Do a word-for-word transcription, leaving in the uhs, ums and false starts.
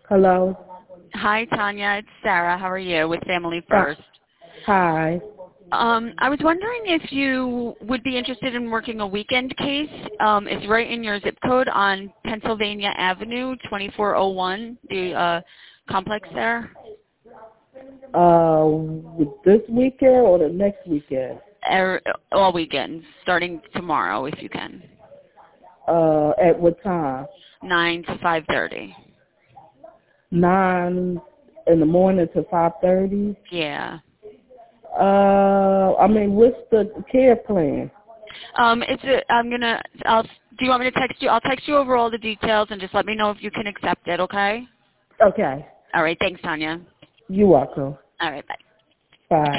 Hello. Hi, Tanya. It's Sarah. How are you with Family First? Hi. Um, I was wondering if you would be interested in working a weekend case. Um, it's right in your zip code on Pennsylvania Avenue, twenty-four oh one, the uh, complex there. Uh, this weekend or the next weekend? Er, all weekends, starting tomorrow if you can. Uh, at what time? nine to five thirty. Nine in the morning to five thirty. Yeah. Uh, I mean, what's the care plan? Um, it's a, I'm gonna. I'll. Do you want me to text you? I'll text you over all the details and just let me know if you can accept it. Okay. Okay. All right. Thanks, Tanya. You're welcome. All right. Bye. Bye.